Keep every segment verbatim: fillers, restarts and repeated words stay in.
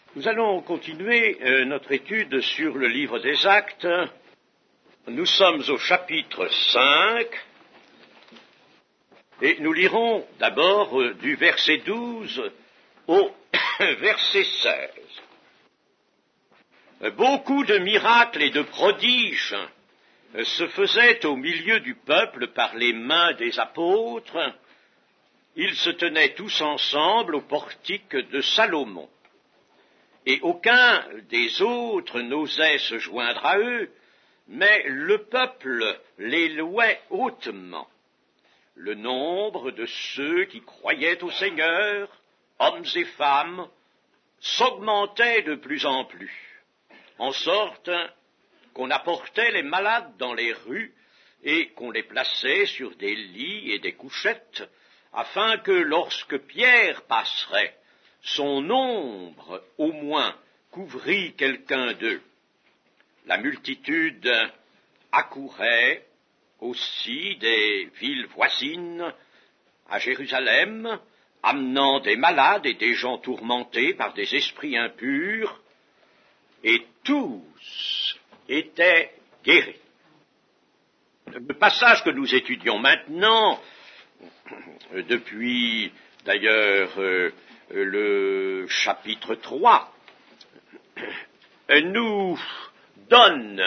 Nous allons continuer euh, notre étude sur le livre des Actes. Nous sommes au chapitre cinq et nous lirons d'abord euh, du verset douze au verset seize. Beaucoup de miracles et de prodiges euh, se faisaient au milieu du peuple par les mains des apôtres. Ils se tenaient tous ensemble au portique de Salomon. Et aucun des autres n'osait se joindre à eux, mais le peuple les louait hautement. Le nombre de ceux qui croyaient au Seigneur, hommes et femmes, s'augmentait de plus en plus, en sorte qu'on apportait les malades dans les rues et qu'on les plaçait sur des lits et des couchettes, afin que lorsque Pierre passerait, son ombre, au moins, couvrit quelqu'un d'eux. La multitude accourait aussi des villes voisines à Jérusalem, amenant des malades et des gens tourmentés par des esprits impurs, et tous étaient guéris. Le passage que nous étudions maintenant, depuis d'ailleurs euh, le chapitre trois, nous donne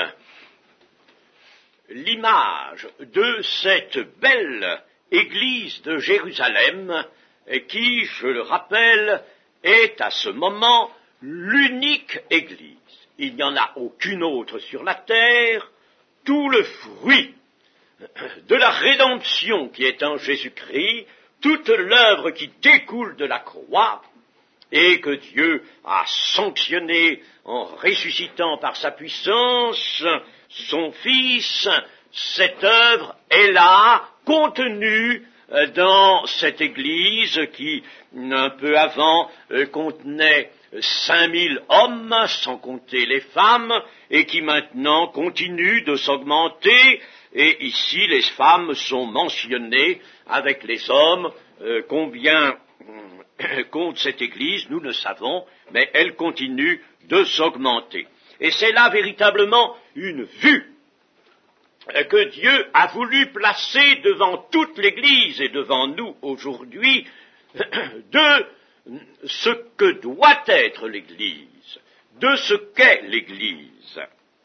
l'image de cette belle église de Jérusalem qui, je le rappelle, est à ce moment l'unique église. Il n'y en a aucune autre sur la terre. Tout le fruit de la rédemption qui est en Jésus-Christ, toute l'œuvre qui découle de la croix, et que Dieu a sanctionné en ressuscitant par sa puissance son Fils, cette œuvre est là, contenue dans cette Église qui, un peu avant, contenait cinq mille hommes, sans compter les femmes, et qui maintenant continue de s'augmenter. Et ici, les femmes sont mentionnées avec les hommes. Euh, combien euh, compte cette Église, nous ne savons, mais elle continue de s'augmenter. Et c'est là véritablement une vue euh, que Dieu a voulu placer devant toute l'Église et devant nous aujourd'hui de ce que doit être l'Église, de ce qu'est l'Église.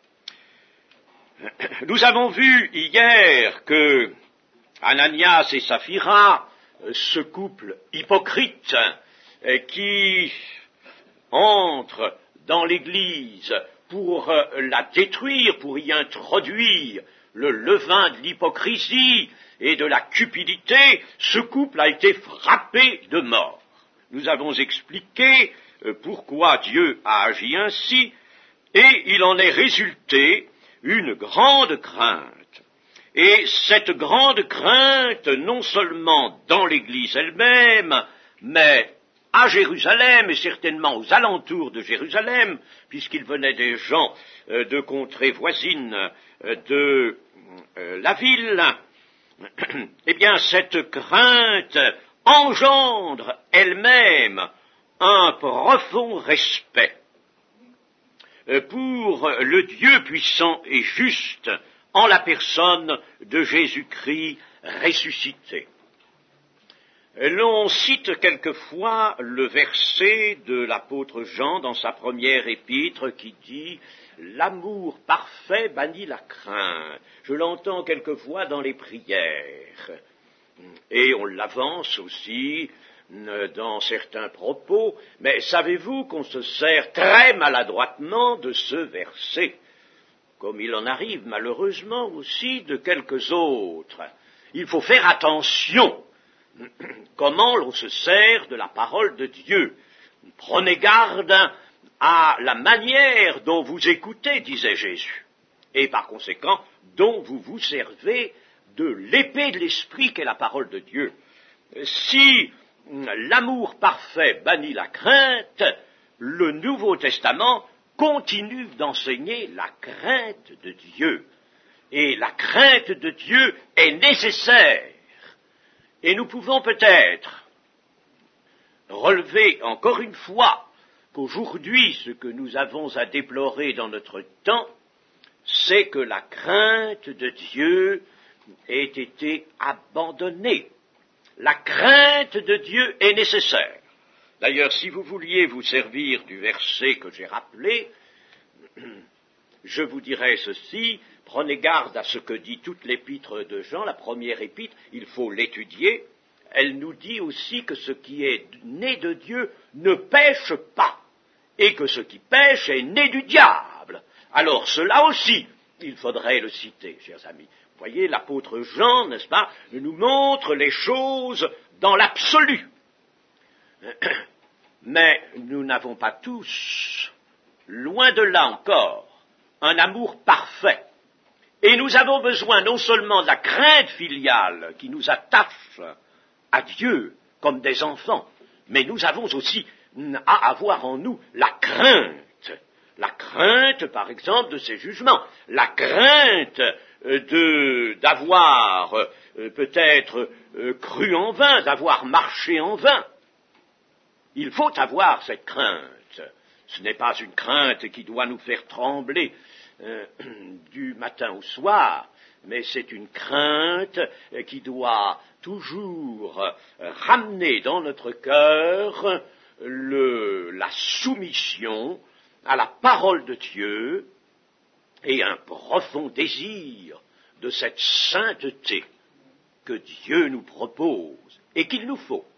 Nous avons vu hier que Ananias et Saphira, ce couple hypocrite qui entre dans l'Église pour la détruire, pour y introduire le levain de l'hypocrisie et de la cupidité, ce couple a été frappé de mort. Nous avons expliqué pourquoi Dieu a agi ainsi, et il en est résulté une grande crainte. Et cette grande crainte, non seulement dans l'Église elle-même, mais à Jérusalem et certainement aux alentours de Jérusalem, puisqu'il venait des gens euh, de contrées voisines euh, de euh, la ville, eh bien cette crainte engendre elle-même un profond respect pour le Dieu puissant et juste en la personne de Jésus-Christ ressuscité. L'on cite quelquefois le verset de l'apôtre Jean dans sa première épître qui dit « L'amour parfait bannit la crainte ». Je l'entends quelquefois dans les prières. Et on l'avance aussi dans certains propos, mais savez-vous qu'on se sert très maladroitement de ce verset, comme il en arrive malheureusement aussi de quelques autres. Il faut faire attention comment l'on se sert de la parole de Dieu. Prenez garde à la manière dont vous écoutez, disait Jésus, et par conséquent, dont vous vous servez de l'épée de l'esprit qu'est la parole de Dieu. Si l'amour parfait bannit la crainte, le Nouveau Testament continue d'enseigner la crainte de Dieu. Et la crainte de Dieu est nécessaire. Et nous pouvons peut-être relever encore une fois qu'aujourd'hui, ce que nous avons à déplorer dans notre temps, c'est que la crainte de Dieu ait été abandonnée. La crainte de Dieu est nécessaire. D'ailleurs, si vous vouliez vous servir du verset que j'ai rappelé, je vous dirais ceci: prenez garde à ce que dit toute l'épître de Jean, la première épître, il faut l'étudier. Elle nous dit aussi que ce qui est né de Dieu ne pêche pas, et que ce qui pêche est né du diable. Alors cela aussi, il faudrait le citer, chers amis. Vous voyez, l'apôtre Jean, n'est-ce pas, nous montre les choses dans l'absolu. Mais nous n'avons pas tous, loin de là encore, un amour parfait. Et nous avons besoin non seulement de la crainte filiale qui nous attache à Dieu comme des enfants, mais nous avons aussi à avoir en nous la crainte. La crainte, par exemple, de ses jugements, la crainte de, d'avoir euh, peut-être euh, cru en vain, d'avoir marché en vain. Il faut avoir cette crainte. Ce n'est pas une crainte qui doit nous faire trembler euh, du matin au soir, mais c'est une crainte qui doit toujours ramener dans notre cœur le, la soumission à la parole de Dieu et un profond désir de cette sainteté que Dieu nous propose et qu'il nous faut.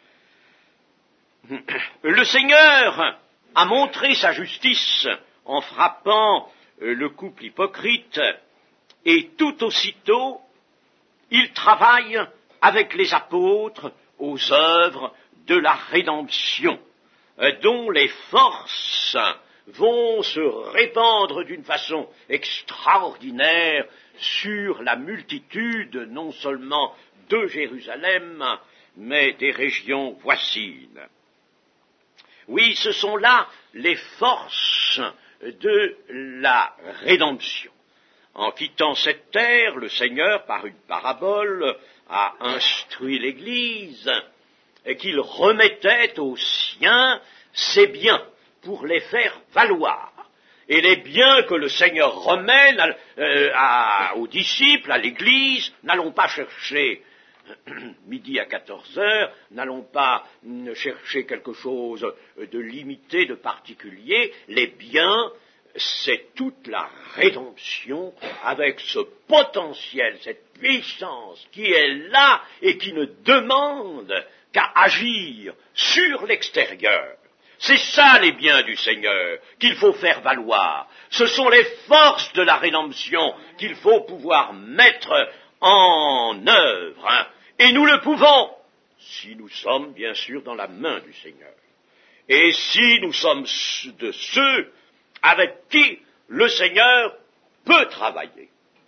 Le Seigneur a montré sa justice en frappant le couple hypocrite, et tout aussitôt, il travaille avec les apôtres aux œuvres de la rédemption, dont les forces vont se répandre d'une façon extraordinaire sur la multitude, non seulement de Jérusalem, mais des régions voisines. Oui, ce sont là les forces de la rédemption. En quittant cette terre, le Seigneur, par une parabole, a instruit l'Église qu'il remettait aux siens ses biens pour les faire valoir. Et les biens que le Seigneur remet euh, à, aux disciples, à l'Église, n'allons pas chercher midi à quatorze heures, n'allons pas chercher quelque chose de limité, de particulier. Les biens, c'est toute la rédemption avec ce potentiel, cette puissance qui est là et qui ne demande qu'à agir sur l'extérieur. C'est ça les biens du Seigneur qu'il faut faire valoir. Ce sont les forces de la rédemption qu'il faut pouvoir mettre en œuvre. Hein. Et nous le pouvons si nous sommes bien sûr dans la main du Seigneur. Et si nous sommes de ceux avec qui le Seigneur peut travailler.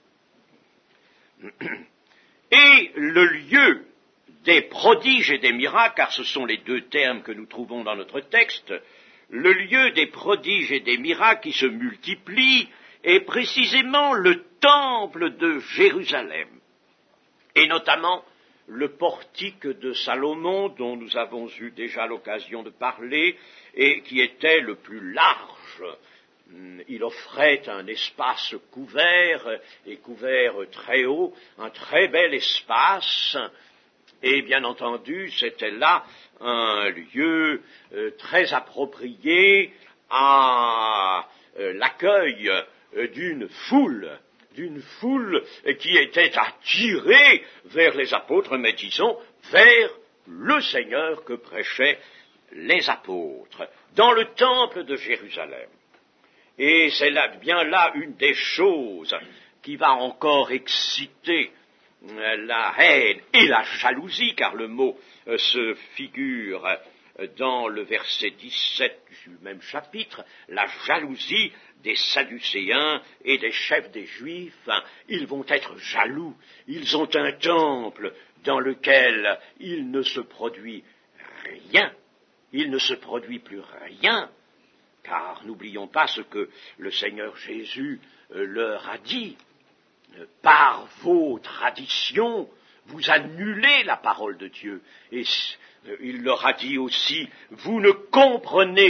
Et le lieu des prodiges et des miracles, car ce sont les deux termes que nous trouvons dans notre texte, le lieu des prodiges et des miracles qui se multiplient est précisément le temple de Jérusalem, et notamment le portique de Salomon, dont nous avons eu déjà l'occasion de parler, et qui était le plus large. Il offrait un espace couvert, et couvert très haut, un très bel espace, et bien entendu, c'était là un lieu euh, très approprié à euh, l'accueil euh, d'une foule, d'une foule qui était attirée vers les apôtres, mais disons, vers le Seigneur que prêchaient les apôtres, dans le temple de Jérusalem. Et c'est là, bien là une des choses qui va encore exciter la haine et la jalousie, car le mot euh, se figure euh, dans le verset dix-sept du même chapitre, la jalousie des Sadducéens et des chefs des Juifs. Hein, ils vont être jaloux, ils ont un temple dans lequel il ne se produit rien, il ne se produit plus rien, car n'oublions pas ce que le Seigneur Jésus euh, leur a dit. Par vos traditions, vous annulez la parole de Dieu. Et il leur a dit aussi, vous ne comprenez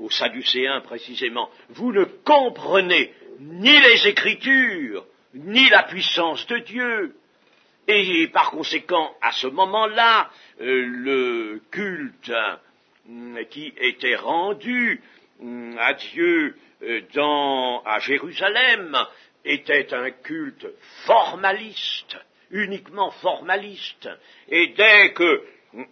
aux Sadducéens précisément, vous ne comprenez ni les Écritures, ni la puissance de Dieu. Et par conséquent, à ce moment-là, euh, le culte euh, qui était rendu euh, à Dieu euh, dans, à Jérusalem était un culte formaliste, uniquement formaliste. Et dès que,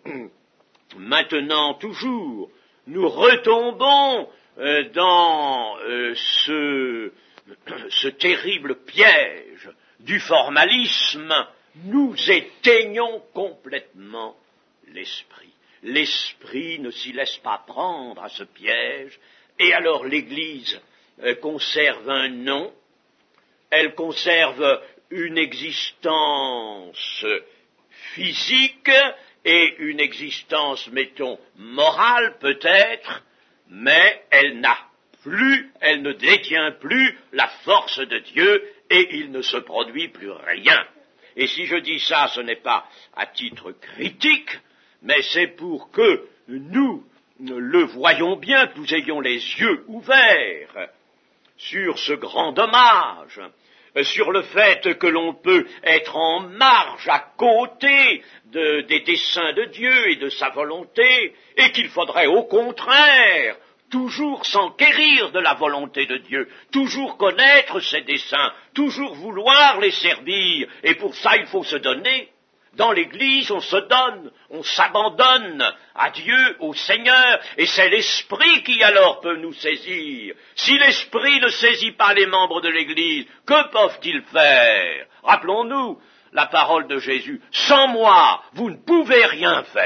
maintenant toujours, nous retombons euh, dans euh, ce, ce terrible piège du formalisme, nous éteignons complètement l'esprit. L'esprit ne s'y laisse pas prendre à ce piège, et alors l'Église euh, conserve un nom, elle conserve une existence physique et une existence, mettons, morale peut-être, mais elle n'a plus, elle ne détient plus la force de Dieu et il ne se produit plus rien. Et si je dis ça, ce n'est pas à titre critique, mais c'est pour que nous le voyions bien, que nous ayons les yeux ouverts sur ce grand dommage, sur le fait que l'on peut être en marge à côté de, des desseins de Dieu et de sa volonté, et qu'il faudrait au contraire toujours s'enquérir de la volonté de Dieu, toujours connaître ses desseins, toujours vouloir les servir, et pour ça il faut se donner. Dans l'Église, on se donne, on s'abandonne à Dieu, au Seigneur, et c'est l'Esprit qui alors peut nous saisir. Si l'Esprit ne saisit pas les membres de l'Église, que peuvent-ils faire? Rappelons-nous la parole de Jésus, « Sans moi, vous ne pouvez rien faire ».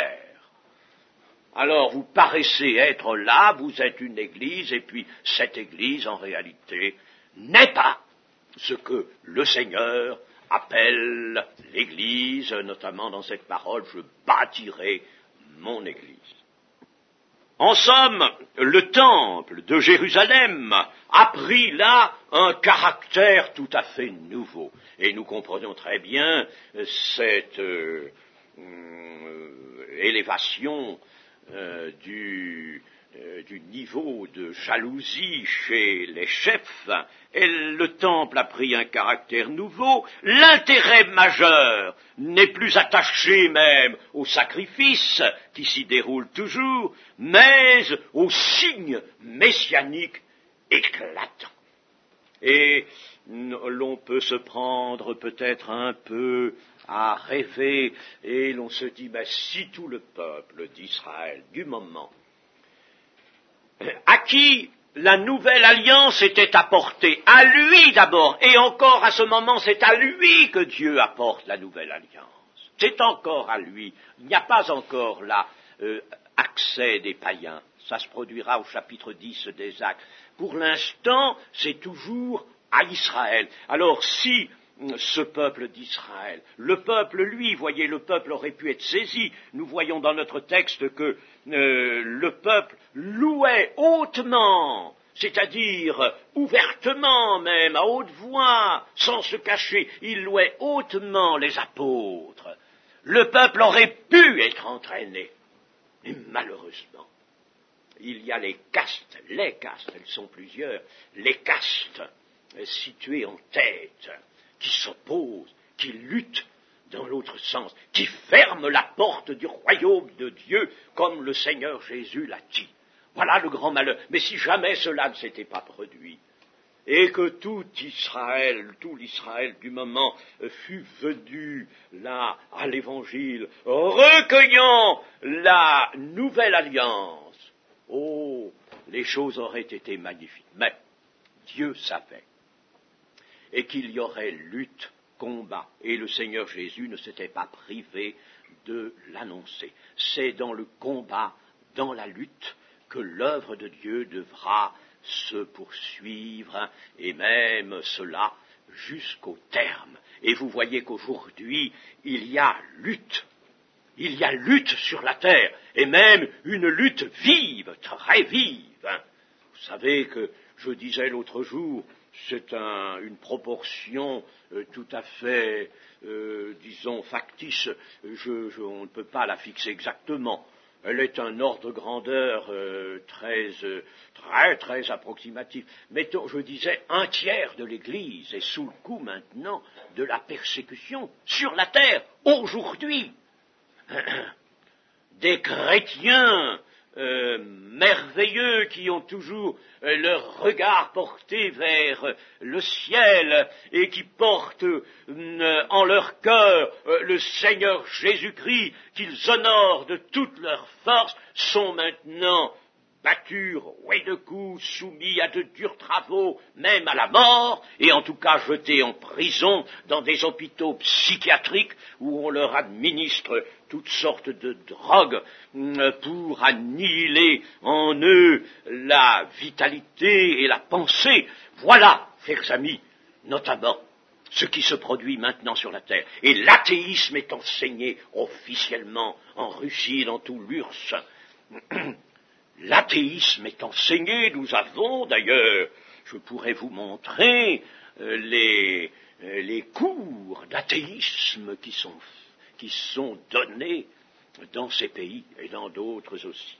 Alors vous paraissez être là, vous êtes une Église, et puis cette Église, en réalité, n'est pas ce que le Seigneur appelle l'Église, notamment dans cette parole, je bâtirai mon Église. En somme, le temple de Jérusalem a pris là un caractère tout à fait nouveau. Et nous comprenons très bien cette euh, euh, élévation euh, du, euh, du niveau de jalousie chez les chefs. Et le temple a pris un caractère nouveau. L'intérêt majeur n'est plus attaché même au sacrifice qui s'y déroule toujours, mais au signe messianique éclatant. Et l'on peut se prendre peut-être un peu à rêver, et l'on se dit, mais si tout le peuple d'Israël du moment, à qui la nouvelle alliance était apportée, à lui d'abord, et encore à ce moment, c'est à lui que Dieu apporte la nouvelle alliance. C'est encore à lui. Il n'y a pas encore là euh, accès des païens. Ça se produira au chapitre dix des Actes. Pour l'instant, c'est toujours à Israël. Alors si ce peuple d'Israël, le peuple, lui, voyez, le peuple aurait pu être saisi. Nous voyons dans notre texte que euh, le peuple louait hautement, c'est-à-dire ouvertement même, à haute voix, sans se cacher, il louait hautement les apôtres. Le peuple aurait pu être entraîné, mais malheureusement, il y a les castes, les castes, elles sont plusieurs, les castes situées en tête, qui s'opposent, qui luttent dans l'autre sens, qui ferment la porte du royaume de Dieu, comme le Seigneur Jésus l'a dit. Voilà le grand malheur. Mais si jamais cela ne s'était pas produit, et que tout Israël, tout l'Israël du moment fût venu là à l'Évangile, recueillant la nouvelle alliance, oh, les choses auraient été magnifiques. Mais Dieu savait, et qu'il y aurait lutte, combat, et le Seigneur Jésus ne s'était pas privé de l'annoncer. C'est dans le combat, dans la lutte, que l'œuvre de Dieu devra se poursuivre, et même cela jusqu'au terme. Et vous voyez qu'aujourd'hui, il y a lutte. Il y a lutte sur la terre, et même une lutte vive, très vive. Vous savez que, je disais l'autre jour, c'est un, une proportion euh, tout à fait, euh, disons, factice. Je, je, on ne peut pas la fixer exactement. Elle est un ordre de grandeur euh, très, euh, très, très approximatif. Mettons, je disais, un tiers de l'Église est sous le coup maintenant de la persécution sur la terre, aujourd'hui. Des chrétiens euh, merveilleux qui ont toujours euh, leur regard porté vers euh, le ciel et qui portent euh, en leur cœur euh, le Seigneur Jésus-Christ, qu'ils honorent de toute leur force, sont maintenant battus, roués de coups, soumis à de durs travaux, même à la mort, et en tout cas jetés en prison dans des hôpitaux psychiatriques où on leur administre toutes sortes de drogues pour annihiler en eux la vitalité et la pensée. Voilà, chers amis, notamment ce qui se produit maintenant sur la terre. Et l'athéisme est enseigné officiellement en Russie, dans tout l'U R S S. L'athéisme est enseigné, nous avons d'ailleurs, je pourrais vous montrer euh, les, euh, les cours d'athéisme qui sont, qui sont donnés dans ces pays et dans d'autres aussi.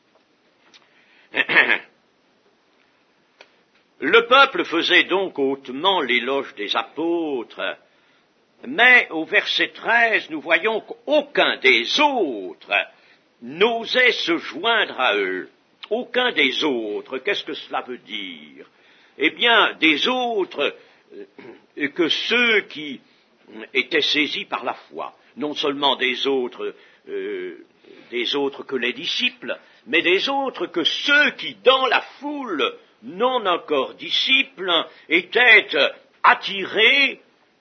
Le peuple faisait donc hautement l'éloge des apôtres, mais au verset treize, nous voyons qu'aucun des autres n'osait se joindre à eux. Aucun des autres. Qu'est-ce que cela veut dire? Eh bien, des autres euh, que ceux qui étaient saisis par la foi. Non seulement des autres, euh, des autres que les disciples, mais des autres que ceux qui, dans la foule, non encore disciples, étaient attirés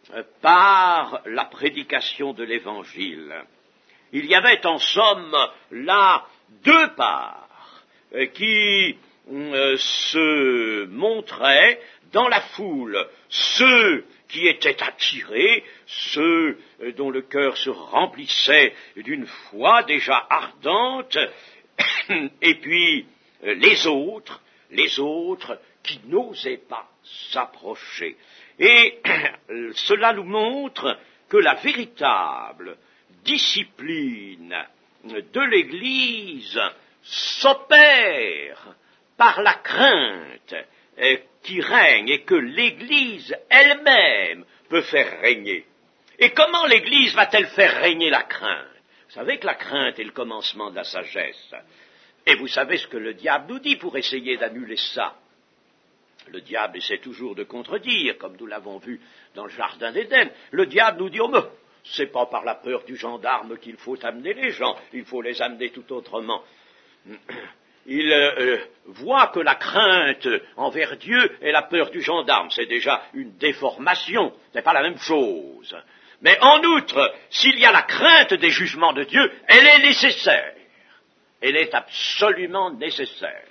par la prédication de l'Évangile. Il y avait en somme là deux parts euh, qui euh, se montraient dans la foule, ceux qui étaient attirés, ceux euh, dont le cœur se remplissait d'une foi déjà ardente, et puis euh, les autres, les autres qui n'osaient pas s'approcher. Et cela nous montre que la véritable discipline de l'Église s'opère par la crainte euh, qui règne et que l'Église elle-même peut faire régner. Et comment l'Église va-t-elle faire régner la crainte? Vous savez que la crainte est le commencement de la sagesse. Et vous savez ce que le diable nous dit pour essayer d'annuler ça. Le diable essaie toujours de contredire, comme nous l'avons vu dans le jardin d'Éden. Le diable nous dit, oh, mais c'est pas par la peur du gendarme qu'il faut amener les gens, il faut les amener tout autrement. Il euh, voit que la crainte envers Dieu est la peur du gendarme. C'est déjà une déformation, ce n'est pas la même chose. Mais en outre, s'il y a la crainte des jugements de Dieu, elle est nécessaire. Elle est absolument nécessaire.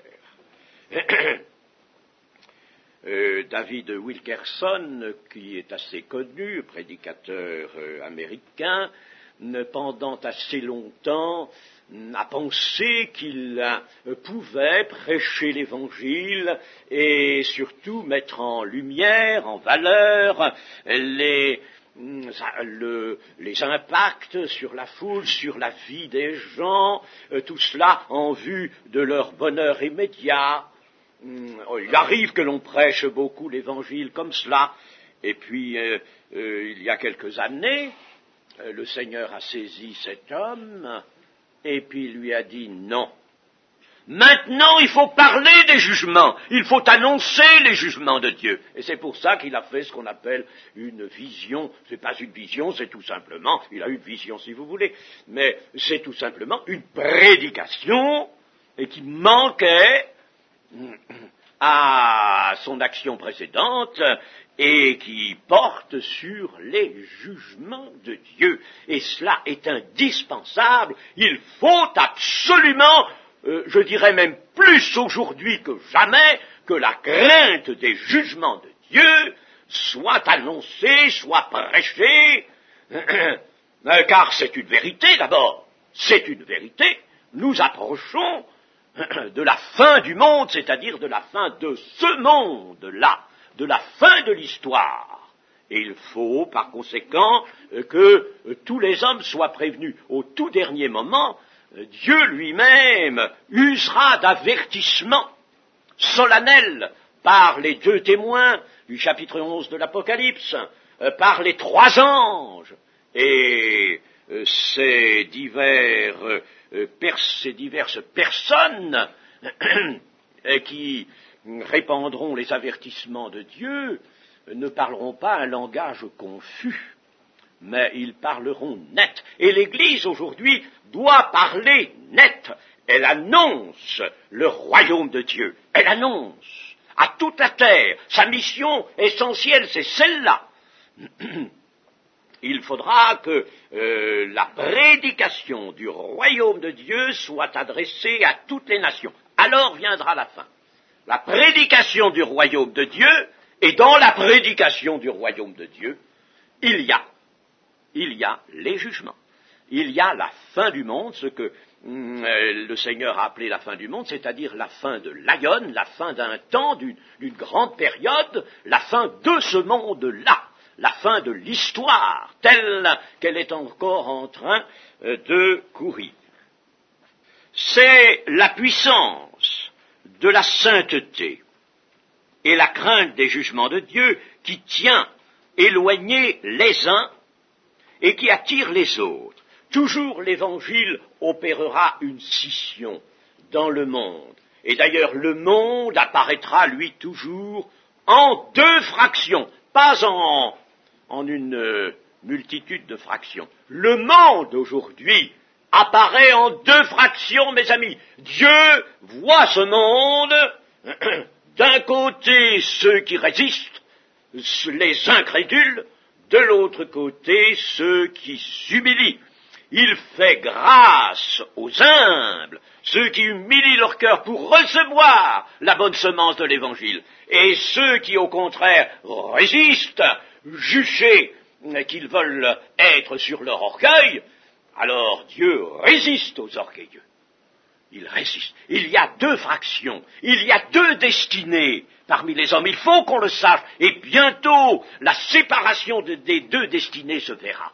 Euh, David Wilkerson, qui est assez connu, prédicateur euh, américain, pendant assez longtemps a pensé qu'il euh, pouvait prêcher l'Évangile et surtout mettre en lumière, en valeur, les, le, les impacts sur la foule, sur la vie des gens, euh, tout cela en vue de leur bonheur immédiat. Il arrive que l'on prêche beaucoup l'Évangile comme cela, et puis euh, euh, il y a quelques années, euh, le Seigneur a saisi cet homme, et puis il lui a dit non. Maintenant il faut parler des jugements, il faut annoncer les jugements de Dieu, et c'est pour ça qu'il a fait ce qu'on appelle une vision. C'est pas une vision, c'est tout simplement, il a une vision si vous voulez, mais c'est tout simplement une prédication, et qui manquait à son action précédente et qui porte sur les jugements de Dieu. Et cela est indispensable. Il faut absolument, euh, je dirais même plus aujourd'hui que jamais, que la crainte des jugements de Dieu soit annoncée, soit prêchée, car c'est une vérité d'abord. C'est une vérité. Nous approchons de la fin du monde, c'est-à-dire de la fin de ce monde-là, de la fin de l'histoire. Et il faut, par conséquent, que tous les hommes soient prévenus au tout dernier moment Dieu lui-même usera d'avertissements solennels par les deux témoins du chapitre onze de l'Apocalypse, euh, par les trois anges et euh, ces, divers, euh, pers- ces diverses personnes euh, qui répandront les avertissements de Dieu ne parleront pas un langage confus, mais ils parleront net. Et l'Église aujourd'hui doit parler net. Elle annonce le royaume de Dieu. Elle annonce à toute la terre. Sa mission essentielle, c'est celle-là. Il faudra que euh, la prédication du royaume de Dieu soit adressée à toutes les nations. Alors viendra la fin. La prédication du royaume de Dieu, et dans la prédication du royaume de Dieu, il y a, il y a les jugements. Il y a la fin du monde, ce que hum, le Seigneur a appelé la fin du monde, c'est-à-dire la fin de l'aion, la fin d'un temps, d'une, d'une grande période, la fin de ce monde-là, la fin de l'histoire, telle qu'elle est encore en train de courir. C'est la puissance de la sainteté et la crainte des jugements de Dieu qui tient éloignés les uns et qui attire les autres. Toujours l'Évangile opérera une scission dans le monde. Et d'ailleurs, le monde apparaîtra, lui, toujours en deux fractions, pas en, en une euh, multitude de fractions. Le monde, aujourd'hui, apparaît en deux fractions, mes amis. Dieu voit ce monde, d'un côté ceux qui résistent, les incrédules, de l'autre côté ceux qui s'humilient. Il fait grâce aux humbles, ceux qui humilient leur cœur pour recevoir la bonne semence de l'Évangile, et ceux qui, au contraire, résistent, juchés qu'ils veulent être sur leur orgueil, alors Dieu résiste aux orgueilleux. Il résiste. Il y a deux fractions, il y a deux destinées parmi les hommes, il faut qu'on le sache, et bientôt la séparation de, des deux destinées se verra.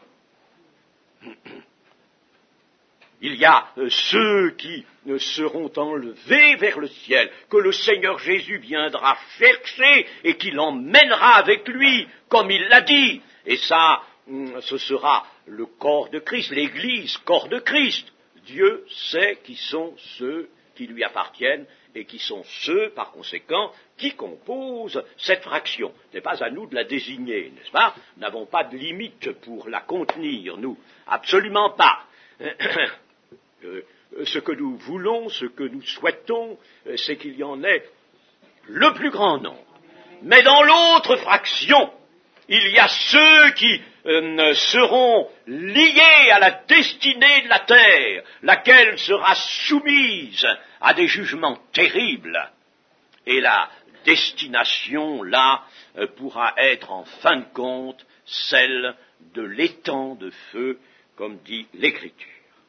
Il y a euh, ceux qui euh, seront enlevés vers le ciel, que le Seigneur Jésus viendra chercher et qui l'emmènera avec lui, comme il l'a dit. Et ça, hum, ce sera le corps de Christ, l'Église, corps de Christ. Dieu sait qui sont ceux qui lui appartiennent et qui sont ceux, par conséquent, qui composent cette fraction. Ce n'est pas à nous de la désigner, n'est-ce pas? Nous n'avons pas de limite pour la contenir, nous. Absolument pas. Euh, ce que nous voulons, ce que nous souhaitons, euh, c'est qu'il y en ait le plus grand nombre. Mais dans l'autre fraction, il y a ceux qui euh, seront liés à la destinée de la terre, laquelle sera soumise à des jugements terribles. Et la destination, là, euh, pourra être en fin de compte celle de l'étang de feu, comme dit l'Écriture.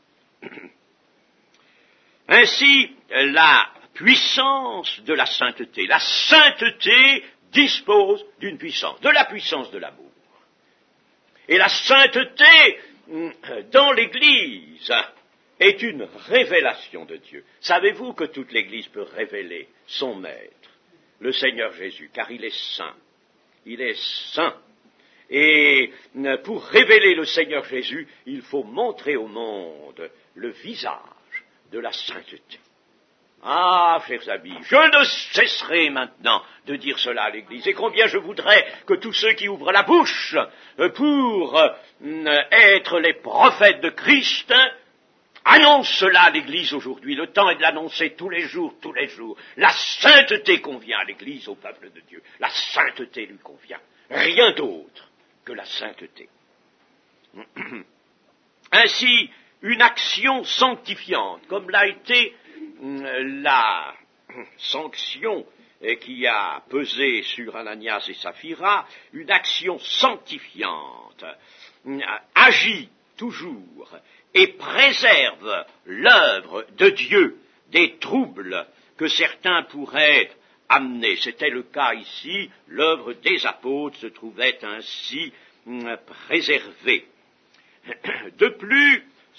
Ainsi, la puissance de la sainteté. La sainteté dispose d'une puissance, de la puissance de l'amour. Et la sainteté dans l'Église est une révélation de Dieu. Savez-vous que toute l'Église peut révéler son Maître, le Seigneur Jésus, car il est saint. Il est saint. Et pour révéler le Seigneur Jésus, il faut montrer au monde le visage de la sainteté. Ah, chers amis, je ne cesserai maintenant de dire cela à l'Église, et combien je voudrais que tous ceux qui ouvrent la bouche pour être les prophètes de Christ annoncent cela à l'Église aujourd'hui. Le temps est de l'annoncer tous les jours, tous les jours. La sainteté convient à l'Église, au peuple de Dieu. La sainteté lui convient. Rien d'autre que la sainteté. Ainsi, une action sanctifiante, comme l'a été la sanction qui a pesé sur Ananias et Saphira, une action sanctifiante, agit toujours et préserve l'œuvre de Dieu des troubles que certains pourraient amener. C'était le cas ici, l'œuvre des apôtres se trouvait ainsi préservée. De plus,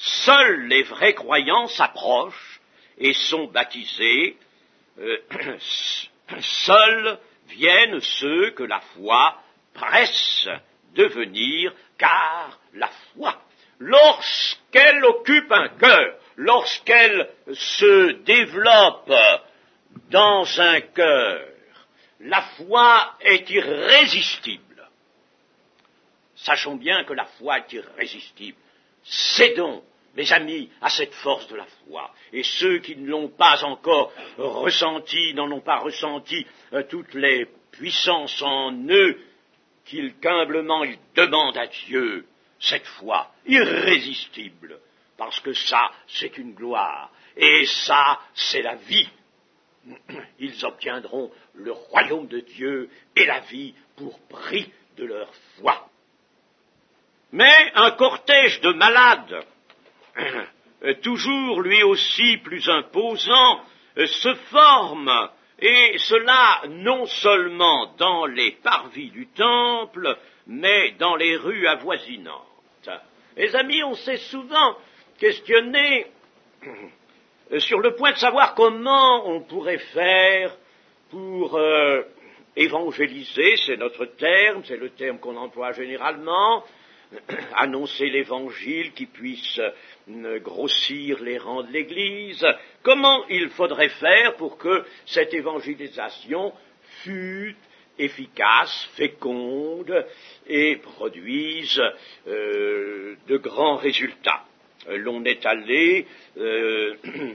seuls les vrais croyants s'approchent et sont baptisés, euh, seuls viennent ceux que la foi presse de venir, car la foi, lorsqu'elle occupe un cœur, lorsqu'elle se développe dans un cœur, la foi est irrésistible. Sachons bien que la foi est irrésistible. Cédons, mes amis, à cette force de la foi. Et ceux qui ne l'ont pas encore ressenti, n'en ont pas ressenti euh, toutes les puissances en eux, qu'ils qu'humblement ils demandent à Dieu cette foi irrésistible, parce que ça, c'est une gloire, et ça, c'est la vie. Ils obtiendront le royaume de Dieu et la vie pour prix de leur foi. Mais un cortège de malades, toujours lui aussi plus imposant, se forme, et cela non seulement dans les parvis du temple, mais dans les rues avoisinantes. Mes amis, on s'est souvent questionné sur le point de savoir comment on pourrait faire pour euh, évangéliser, c'est notre terme, c'est le terme qu'on emploie généralement, annoncer l'évangile qui puisse euh, grossir les rangs de l'Église. Comment il faudrait faire pour que cette évangélisation fût efficace, féconde et produise euh, de grands résultats. L'on est allé euh,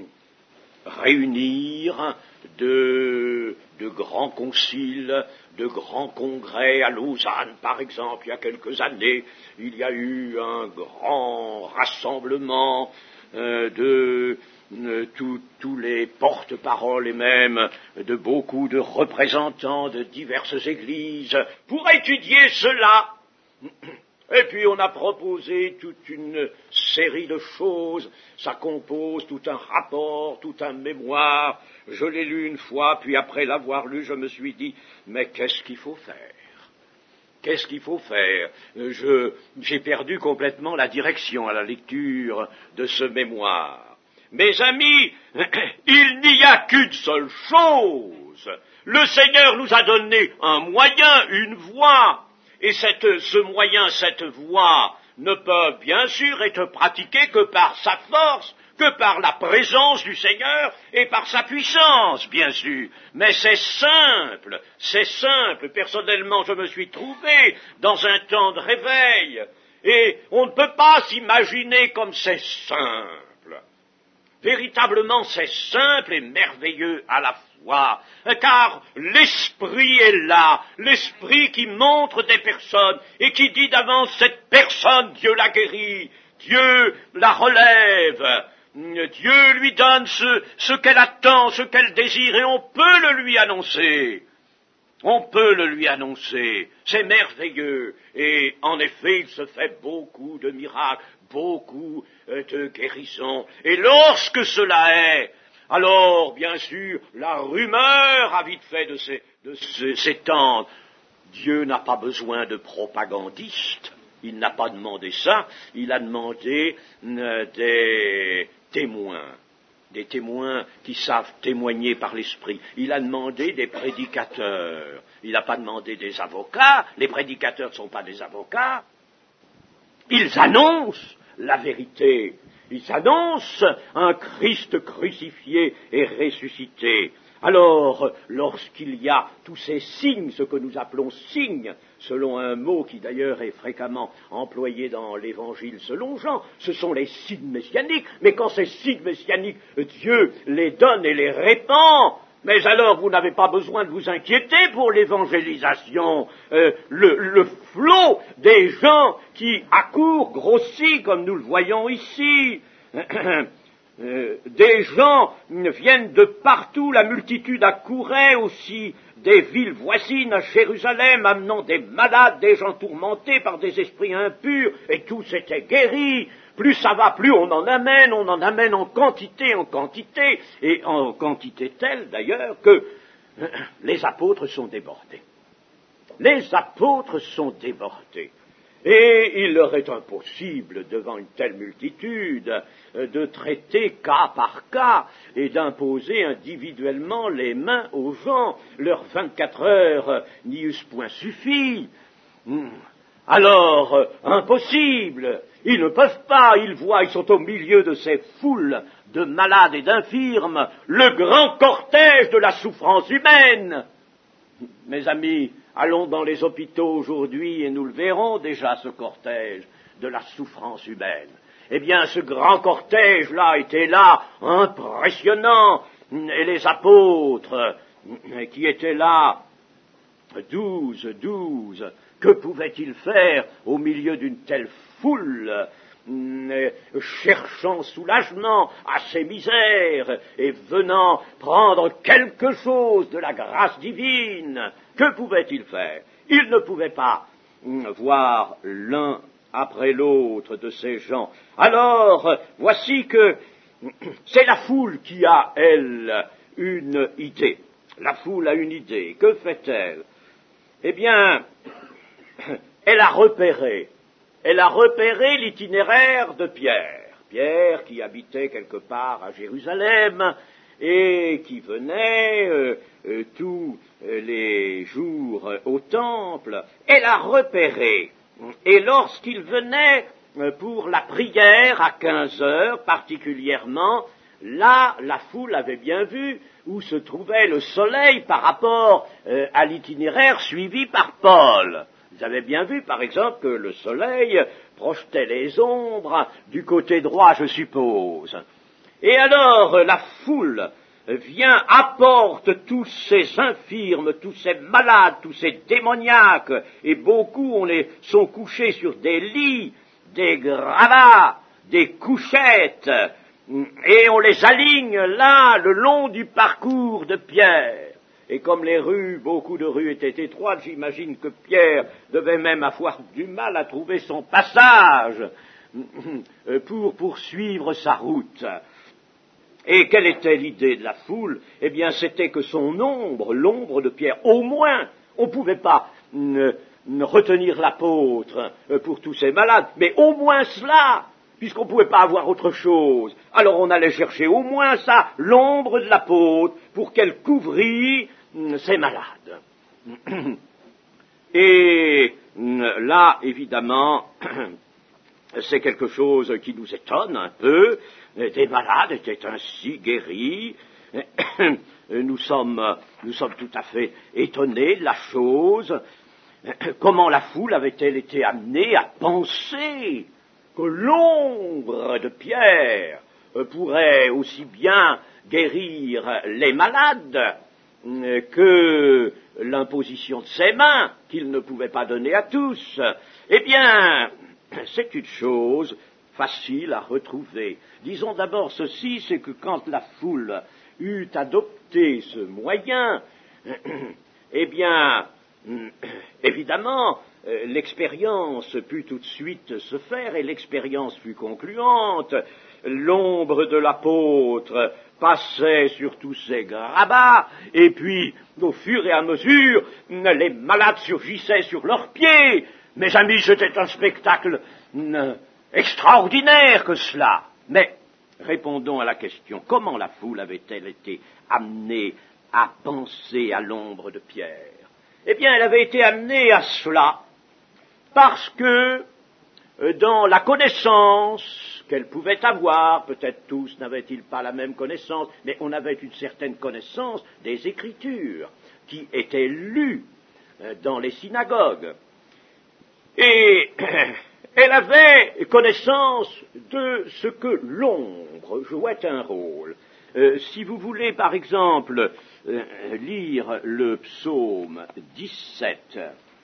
réunir de, de grands conciles, de grands congrès à Lausanne, par exemple, il y a quelques années, il y a eu un grand rassemblement euh, de euh, tous les porte-paroles et même de beaucoup de représentants de diverses églises pour étudier cela. Et puis on a proposé toute une série de choses, ça compose tout un rapport, tout un mémoire, je l'ai lu une fois, puis après l'avoir lu, je me suis dit, mais qu'est-ce qu'il faut faire? Qu'est-ce qu'il faut faire? Je, j'ai perdu complètement la direction à la lecture de ce mémoire. Mes amis, il n'y a qu'une seule chose. Le Seigneur nous a donné un moyen, une voie. Et cette, ce moyen, cette voie, ne peut bien sûr être pratiquée que par sa force, que par la présence du Seigneur et par sa puissance, bien sûr. Mais c'est simple, c'est simple. Personnellement, je me suis trouvé dans un temps de réveil, et on ne peut pas s'imaginer comme c'est simple. Véritablement, c'est simple et merveilleux à la fois, car l'Esprit est là, l'Esprit qui montre des personnes et qui dit d'avance, cette personne, Dieu la guérit, Dieu la relève, Dieu lui donne ce, ce qu'elle attend, ce qu'elle désire, et on peut le lui annoncer. On peut le lui annoncer, c'est merveilleux, et en effet, il se fait beaucoup de miracles, beaucoup de guérisons, et lorsque cela est, alors, bien sûr, la rumeur a vite fait de, ces, de ces, s'étendre. Dieu n'a pas besoin de propagandistes, il n'a pas demandé ça, il a demandé euh, des témoins, des témoins qui savent témoigner par l'Esprit. Il a demandé des prédicateurs, il n'a pas demandé des avocats, les prédicateurs ne sont pas des avocats, ils annoncent la vérité. Ils annoncent un Christ crucifié et ressuscité. Alors, lorsqu'il y a tous ces signes, ce que nous appelons signes, selon un mot qui d'ailleurs est fréquemment employé dans l'Évangile selon Jean, ce sont les signes messianiques, mais quand ces signes messianiques, Dieu les donne et les répand, mais alors vous n'avez pas besoin de vous inquiéter pour l'évangélisation. Euh, le, le flot des gens qui accourent grossit, comme nous le voyons ici. Euh, des gens viennent de partout, la multitude accourait aussi des villes voisines à Jérusalem, amenant des malades, des gens tourmentés par des esprits impurs, et tous étaient guéris. Plus ça va, plus on en amène, on en amène en quantité, en quantité, et en quantité telle d'ailleurs que euh, les apôtres sont débordés. Les apôtres sont débordés. Et il leur est impossible, devant une telle multitude, de traiter cas par cas et d'imposer individuellement les mains aux gens. Leurs vingt-quatre heures n'y eussent point suffi. Alors, impossible. Ils ne peuvent pas, ils voient, ils sont au milieu de ces foules de malades et d'infirmes, le grand cortège de la souffrance humaine. Mes amis, allons dans les hôpitaux aujourd'hui et nous le verrons déjà, ce cortège de la souffrance humaine. Eh bien, ce grand cortège-là était là, impressionnant, et les apôtres qui étaient là, douze, douze, que pouvaient-ils faire au milieu d'une telle foule, cherchant soulagement à ces misères et venant prendre quelque chose de la grâce divine? Que pouvaient-ils faire? Ils ne pouvaient pas voir l'un après l'autre de ces gens. Alors, voici que c'est la foule qui a, elle, une idée. La foule a une idée. Que fait-elle? Eh bien, elle a repéré, elle a repéré l'itinéraire de Pierre. Pierre qui habitait quelque part à Jérusalem et qui venait euh, euh, tous les jours au temple. Elle a repéré. Et lorsqu'il venait pour la prière à quinze heures particulièrement, là, la foule avait bien vu où se trouvait le soleil par rapport euh, à l'itinéraire suivi par Paul. Vous avez bien vu, par exemple, que le soleil projetait les ombres du côté droit, je suppose. Et alors, la foule vient, apporte tous ces infirmes, tous ces malades, tous ces démoniaques, et beaucoup on les, sont couchés sur des lits, des gravats, des couchettes, et on les aligne là, le long du parcours de Pierre. Et comme les rues, beaucoup de rues étaient étroites, j'imagine que Pierre devait même avoir du mal à trouver son passage pour poursuivre sa route. Et quelle était l'idée de la foule? Eh bien, c'était que son ombre, l'ombre de Pierre, au moins, on ne pouvait pas euh, retenir l'apôtre pour tous ces malades, mais au moins cela, puisqu'on ne pouvait pas avoir autre chose. Alors on allait chercher au moins ça, l'ombre de l'apôtre, pour qu'elle couvrît euh, ces malades. Et euh, là, évidemment, c'est quelque chose qui nous étonne un peu. Des malades étaient ainsi guéris. Nous sommes, nous sommes tout à fait étonnés de la chose. Comment la foule avait-elle été amenée à penser que l'ombre de Pierre pourrait aussi bien guérir les malades que l'imposition de ses mains, qu'il ne pouvait pas donner à tous? Eh bien, c'est une chose facile à retrouver. Disons d'abord ceci, c'est que quand la foule eut adopté ce moyen, eh bien, évidemment, l'expérience put tout de suite se faire, et l'expérience fut concluante. L'ombre de l'apôtre passait sur tous ces grabats, et puis, au fur et à mesure, les malades surgissaient sur leurs pieds. Mes amis, c'était un spectacle extraordinaire que cela. Mais répondons à la question, comment la foule avait-elle été amenée à penser à l'ombre de Pierre? Eh bien, elle avait été amenée à cela parce que dans la connaissance qu'elle pouvait avoir, peut-être tous n'avaient-ils pas la même connaissance, mais on avait une certaine connaissance des Écritures qui étaient lues dans les synagogues. Et elle avait connaissance de ce que l'ombre jouait un rôle. Euh, si vous voulez, par exemple, euh, lire le psaume dix-sept,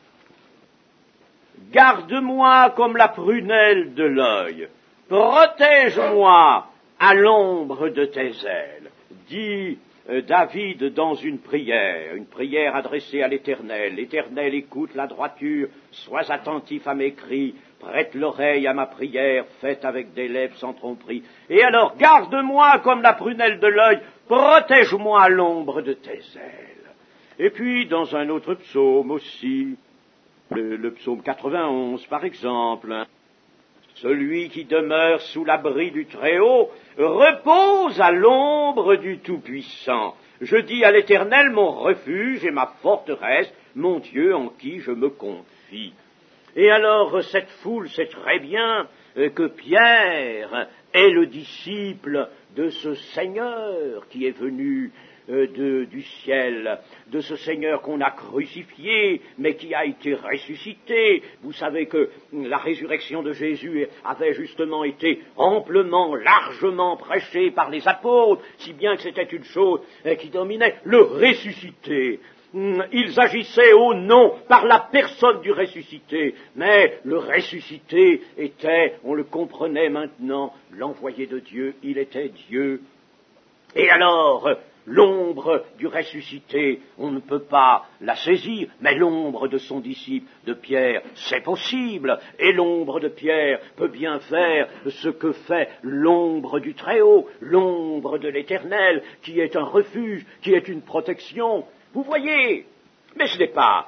« Garde-moi comme la prunelle de l'œil, protège-moi à l'ombre de tes ailes », dit euh, David dans une prière, une prière adressée à l'Éternel. « L'Éternel écoute la droiture, sois attentif à mes cris, prête l'oreille à ma prière, faite avec des lèvres sans tromperie. Et alors, garde-moi comme la prunelle de l'œil, protège-moi à l'ombre de tes ailes. » Et puis, dans un autre psaume aussi, le, le psaume quatre-vingt-onze par exemple. Celui qui demeure sous l'abri du Très-Haut repose à l'ombre du Tout-Puissant. Je dis à l'Éternel mon refuge et ma forteresse, mon Dieu en qui je me confie. Et alors cette foule sait très bien que Pierre est le disciple de ce Seigneur qui est venu de, du ciel, de ce Seigneur qu'on a crucifié, mais qui a été ressuscité. Vous savez que la résurrection de Jésus avait justement été amplement, largement prêchée par les apôtres, si bien que c'était une chose qui dominait, le ressuscité. Ils agissaient au nom, par la personne du ressuscité, mais le ressuscité était, on le comprenait maintenant, l'envoyé de Dieu, il était Dieu. Et alors, l'ombre du ressuscité, on ne peut pas la saisir, mais l'ombre de son disciple, de Pierre, c'est possible, et l'ombre de Pierre peut bien faire ce que fait l'ombre du Très-Haut, l'ombre de l'Éternel, qui est un refuge, qui est une protection. Vous voyez, mais ce n'est pas,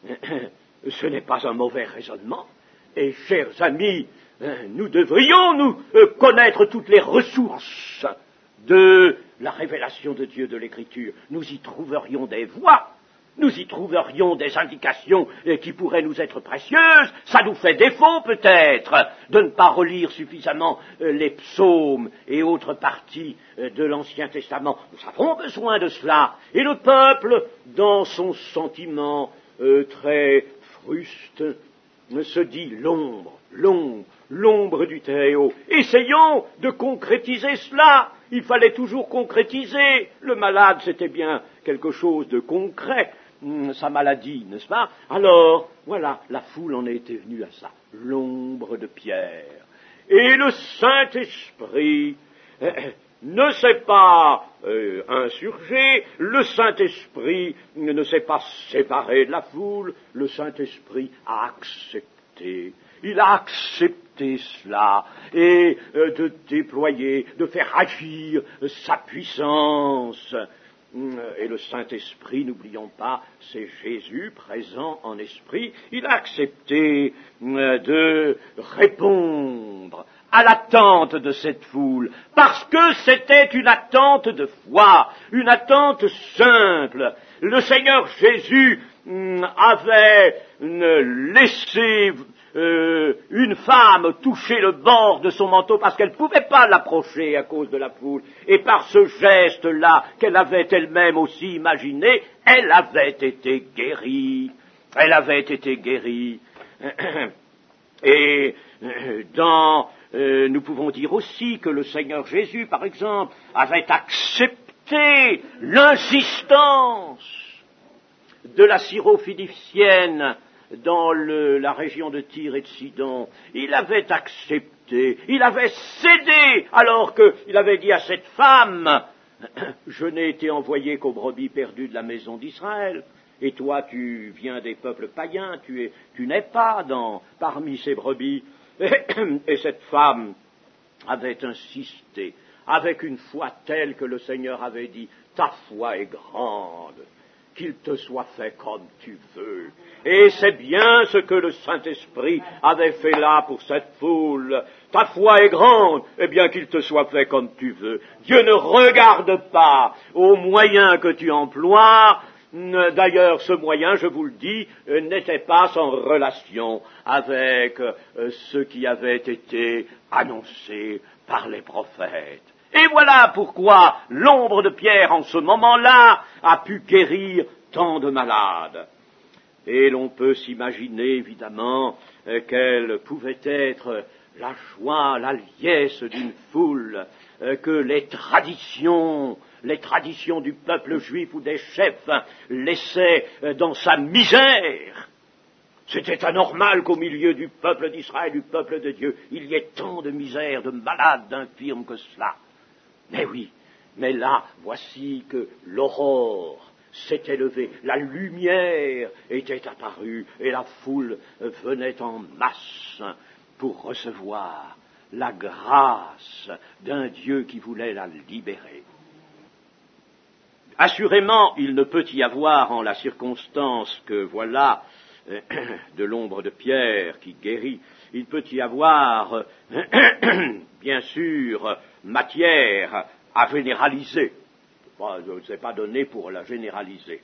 ce n'est pas un mauvais raisonnement. Et chers amis, nous devrions nous connaître toutes les ressources de la révélation de Dieu de l'Écriture. Nous y trouverions des voies, nous y trouverions des indications qui pourraient nous être précieuses. Ça nous fait défaut peut-être de ne pas relire suffisamment les psaumes et autres parties de l'Ancien Testament. Nous avons besoin de cela. Et le peuple, dans son sentiment euh, très fruste, se dit l'ombre, l'ombre, l'ombre du Très-Haut. Essayons de concrétiser cela. Il fallait toujours concrétiser. Le malade, c'était bien quelque chose de concret, sa maladie, n'est-ce pas? Alors, voilà, la foule en était venue à ça. L'ombre de Pierre. Et le Saint-Esprit euh, ne s'est pas euh, insurgé, le Saint-Esprit ne s'est pas séparé de la foule, le Saint-Esprit a accepté. Il a accepté cela, et euh, de déployer, de faire agir sa puissance. Et le Saint-Esprit, n'oublions pas, c'est Jésus présent en esprit. Il a accepté euh, de répondre à l'attente de cette foule, parce que c'était une attente de foi, une attente simple. Le Seigneur Jésus hum, avait hum, laissé Euh, une femme toucher le bord de son manteau parce qu'elle ne pouvait pas l'approcher à cause de la foule. Et par ce geste-là, qu'elle avait elle-même aussi imaginé, elle avait été guérie. Elle avait été guérie. Et dans, euh, nous pouvons dire aussi que le Seigneur Jésus, par exemple, avait accepté l'insistance de la syrophénicienne dans le, la région de Tyr et de Sidon. Il avait accepté, il avait cédé, alors qu'il avait dit à cette femme, je n'ai été envoyé qu'aux brebis perdues de la maison d'Israël, et toi tu viens des peuples païens, tu, es, tu n'es pas dans, parmi ces brebis. Et, et cette femme avait insisté, avec une foi telle que le Seigneur avait dit, ta foi est grande, qu'il te soit fait comme tu veux. Et c'est bien ce que le Saint-Esprit avait fait là pour cette foule. Ta foi est grande, eh bien qu'il te soit fait comme tu veux. Dieu ne regarde pas aux moyens que tu emploies. D'ailleurs, ce moyen, je vous le dis, n'était pas sans relation avec ce qui avait été annoncé par les prophètes. Et voilà pourquoi l'ombre de Pierre, en ce moment-là, a pu guérir tant de malades. Et l'on peut s'imaginer, évidemment, euh, quelle pouvait être la joie, la liesse d'une foule, euh, que les traditions, les traditions du peuple juif ou des chefs hein, laissaient euh, dans sa misère. C'était anormal qu'au milieu du peuple d'Israël, du peuple de Dieu, il y ait tant de misère, de malades, d'infirmes que cela. Mais oui, mais là, voici que l'aurore s'était levée, la lumière était apparue, et la foule venait en masse pour recevoir la grâce d'un Dieu qui voulait la libérer. Assurément, il ne peut y avoir en la circonstance que, voilà, de l'ombre de Pierre qui guérit. Il peut y avoir, bien sûr, matière à généraliser. Je ne sais pas donné pour la généraliser.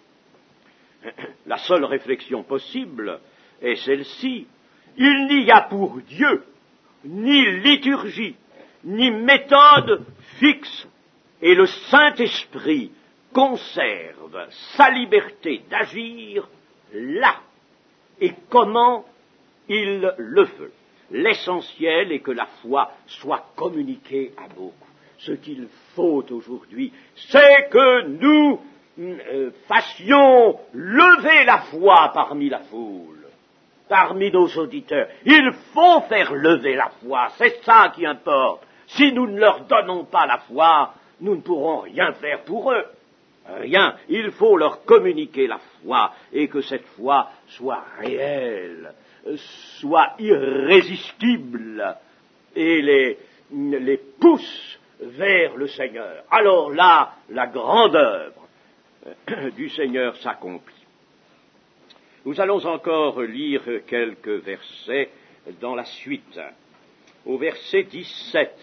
La seule réflexion possible est celle-ci. Il n'y a pour Dieu ni liturgie, ni méthode fixe, et le Saint-Esprit conserve sa liberté d'agir là. Et comment il le fait? L'essentiel est que la foi soit communiquée à beaucoup. Ce qu'il faut aujourd'hui, c'est que nous euh, fassions lever la foi parmi la foule, parmi nos auditeurs. Il faut faire lever la foi, c'est ça qui importe. Si nous ne leur donnons pas la foi, nous ne pourrons rien faire pour eux. Rien. Il faut leur communiquer la foi, et que cette foi soit réelle, soit irrésistible, et les, les pousse vers le Seigneur. Alors là, la grande œuvre du Seigneur s'accomplit. Nous allons encore lire quelques versets dans la suite. Au verset dix-sept.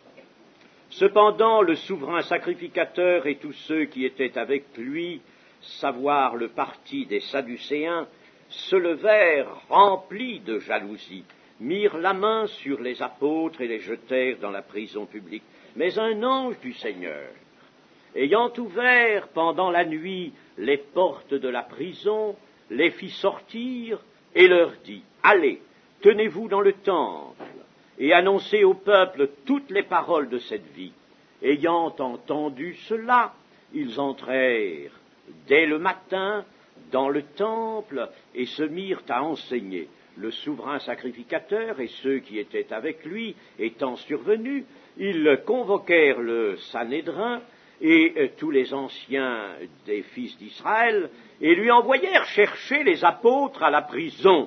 Cependant, le souverain sacrificateur et tous ceux qui étaient avec lui, savoir le parti des Sadducéens, se levèrent remplis de jalousie, mirent la main sur les apôtres et les jetèrent dans la prison publique. Mais un ange du Seigneur, ayant ouvert pendant la nuit les portes de la prison, les fit sortir et leur dit, « Allez, tenez-vous dans le temple, et annoncez au peuple toutes les paroles de cette vie. » Ayant entendu cela, ils entrèrent dès le matin dans le temple et se mirent à enseigner. Le souverain sacrificateur et ceux qui étaient avec lui étant survenus, ils convoquèrent le Sanhédrin et euh, tous les anciens des fils d'Israël et lui envoyèrent chercher les apôtres à la prison.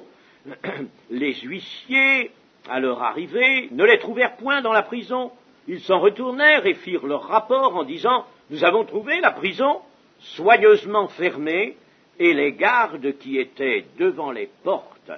Les huissiers, à leur arrivée, ne les trouvèrent point dans la prison. Ils s'en retournèrent et firent leur rapport en disant « Nous avons trouvé la prison soigneusement fermée et les gardes qui étaient devant les portes.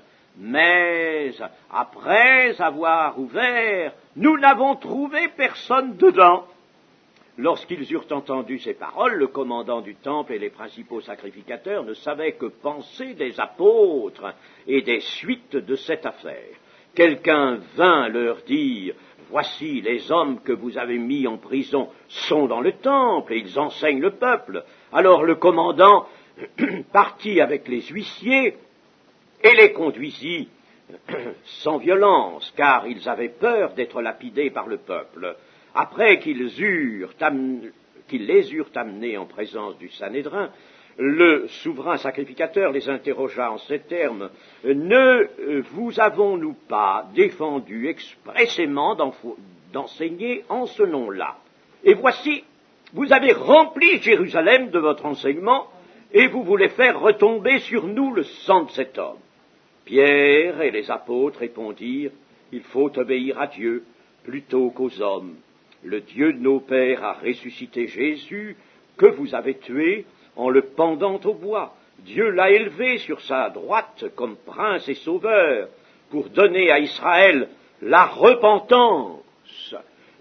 Mais après avoir ouvert, nous n'avons trouvé personne dedans. » Lorsqu'ils eurent entendu ces paroles, le commandant du temple et les principaux sacrificateurs ne savaient que penser des apôtres et des suites de cette affaire. Quelqu'un vint leur dire « Voici, les hommes que vous avez mis en prison sont dans le temple et ils enseignent le peuple. » Alors le commandant partit avec les huissiers et les conduisit sans violence, car ils avaient peur d'être lapidés par le peuple. Après qu'ils eurent amené, qu'ils les eurent amenés en présence du Sanhédrin, le souverain sacrificateur les interrogea en ces termes, « Ne vous avons-nous pas défendu expressément d'enseigner en ce nom-là? Et voici, vous avez rempli Jérusalem de votre enseignement, et vous voulez faire retomber sur nous le sang de cet homme. » Pierre et les apôtres répondirent, « Il faut obéir à Dieu plutôt qu'aux hommes. Le Dieu de nos pères a ressuscité Jésus, que vous avez tué en le pendant au bois. Dieu l'a élevé sur sa droite comme prince et sauveur, pour donner à Israël la repentance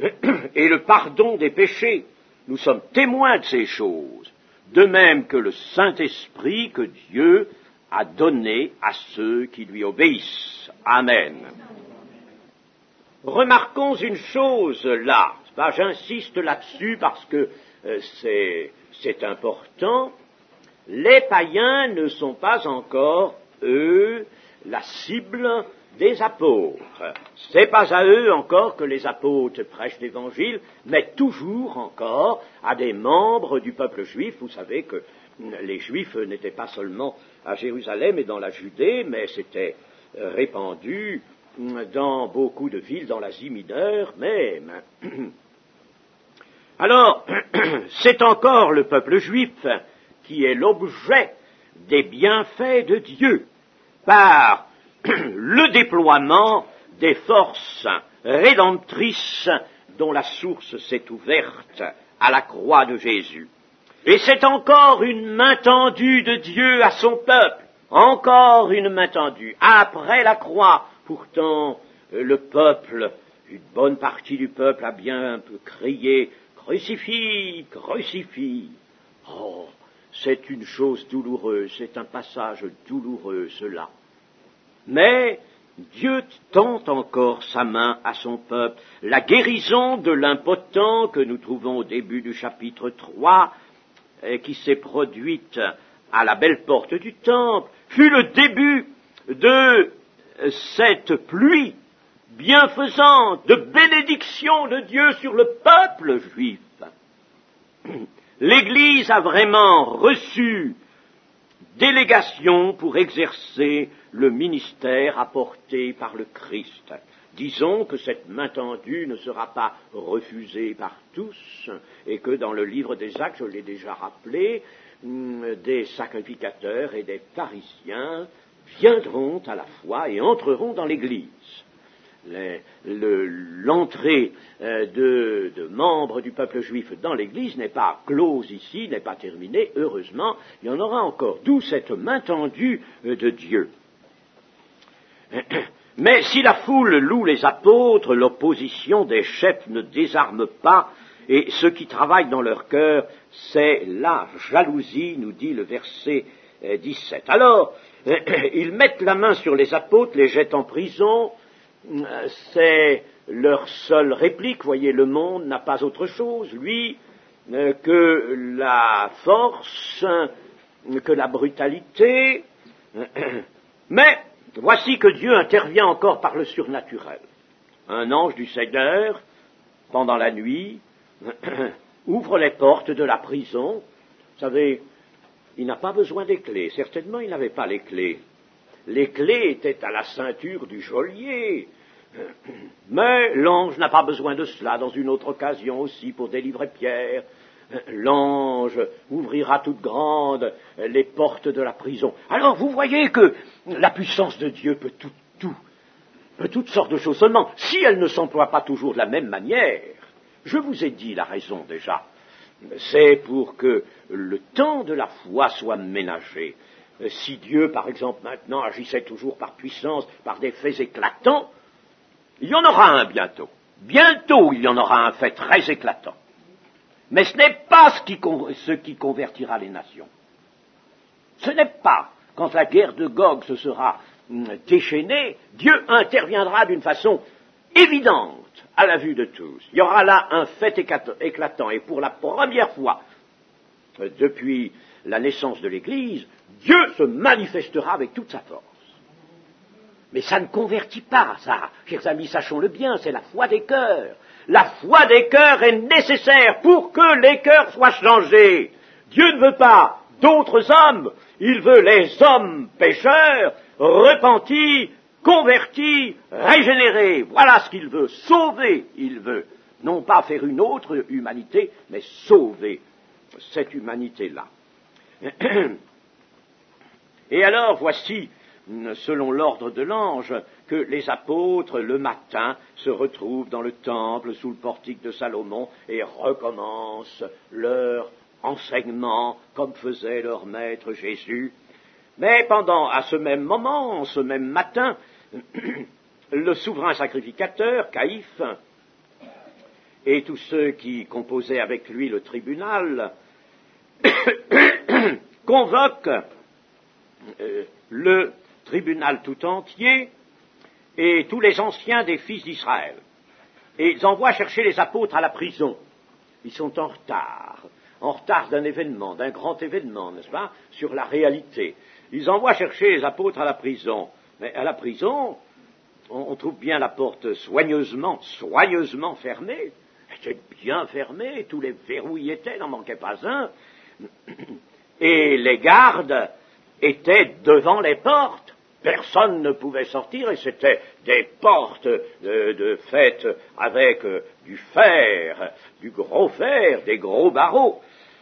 et le pardon des péchés. Nous sommes témoins de ces choses, de même que le Saint-Esprit que Dieu a donné à ceux qui lui obéissent. Amen. Remarquons une chose là, ben, j'insiste là-dessus parce que euh, c'est, c'est important. Les païens ne sont pas encore, eux, la cible des apôtres. C'est pas à eux encore que les apôtres prêchent l'Évangile, mais toujours encore à des membres du peuple juif. Vous savez que les Juifs n'étaient pas seulement à Jérusalem et dans la Judée, mais c'était répandu dans beaucoup de villes, dans l'Asie mineure même. Alors, c'est encore le peuple juif qui est l'objet des bienfaits de Dieu par le déploiement des forces rédemptrices dont la source s'est ouverte à la croix de Jésus. Et c'est encore une main tendue de Dieu à son peuple. encore une main tendue, après la croix. Pourtant, le peuple, une bonne partie du peuple a bien crié « Crucifie, crucifie !» Oh, c'est une chose douloureuse, c'est un passage douloureux, cela. Mais Dieu tend encore sa main à son peuple. La guérison de l'impotent que nous trouvons au début du chapitre trois, et qui s'est produite à la belle porte du temple, fut le début de cette pluie bienfaisante, de bénédiction de Dieu sur le peuple juif. L'Église a vraiment reçu délégation pour exercer le ministère apporté par le Christ. Disons que cette main tendue ne sera pas refusée par tous, et que dans le livre des Actes, je l'ai déjà rappelé, des sacrificateurs et des pharisiens viendront à la foi et entreront dans l'Église. Les, le, l'entrée euh, de, de membres du peuple juif dans l'Église n'est pas close ici, n'est pas terminée, heureusement, il y en aura encore, d'où cette main tendue euh, de Dieu. Mais si la foule loue les apôtres, l'opposition des chefs ne désarme pas, et ce qui travaille dans leur cœur, c'est la jalousie, nous dit le verset euh, dix-sept. Alors, euh, ils mettent la main sur les apôtres, les jettent en prison. C'est leur seule réplique. Voyez, le monde n'a pas autre chose, lui, euh, que la force, euh, que la brutalité. Mais voici que Dieu intervient encore par le surnaturel. Un ange du Seigneur, pendant la nuit, ouvre les portes de la prison. Vous savez, il n'a pas besoin des clés. Certainement, il n'avait pas les clés. Les clés étaient à la ceinture du geôlier. Mais l'ange n'a pas besoin de cela dans une autre occasion aussi pour délivrer Pierre. L'ange ouvrira toutes grandes les portes de la prison. Alors vous voyez que la puissance de Dieu peut tout, tout, peut toutes sortes de choses. Seulement, si elle ne s'emploie pas toujours de la même manière, je vous ai dit la raison déjà, c'est pour que le temps de la foi soit ménagé. Si Dieu, par exemple, maintenant agissait toujours par puissance, par des faits éclatants, il y en aura un bientôt. Bientôt, il y en aura un fait très éclatant. Mais ce n'est pas ce qui, ce qui convertira les nations. Ce n'est pas, quand la guerre de Gog se sera déchaînée, Dieu interviendra d'une façon évidente à la vue de tous. Il y aura là un fait éclatant, et pour la première fois depuis la naissance de l'Église, Dieu se manifestera avec toute sa force. Mais ça ne convertit pas, ça, chers amis, sachons-le bien, c'est la foi des cœurs. La foi des cœurs est nécessaire pour que les cœurs soient changés. Dieu ne veut pas d'autres hommes, il veut les hommes pécheurs, repentis, convertis, régénérés. Voilà ce qu'il veut, sauver, il veut. Non pas faire une autre humanité, mais sauver cette humanité-là. Et alors, voici, selon l'ordre de l'ange, que les apôtres, le matin, se retrouvent dans le temple sous le portique de Salomon et recommencent leur enseignement comme faisait leur maître Jésus. Mais pendant, à ce même moment, ce même matin, le souverain sacrificateur, Caïphe, et tous ceux qui composaient avec lui le tribunal, convoquent euh, le tribunal tout entier et tous les anciens des fils d'Israël. Et ils envoient chercher les apôtres à la prison. Ils sont en retard, en retard d'un événement, d'un grand événement, n'est-ce pas, sur la réalité. Ils envoient chercher les apôtres à la prison. Mais à la prison, on, on trouve bien la porte soigneusement, soigneusement fermée. Elle était bien fermée, tous les verrous y étaient, n'en manquait pas un. Et les gardes étaient devant les portes. Personne ne pouvait sortir, et c'était des portes de, de faites avec euh, du fer, du gros fer, des gros barreaux.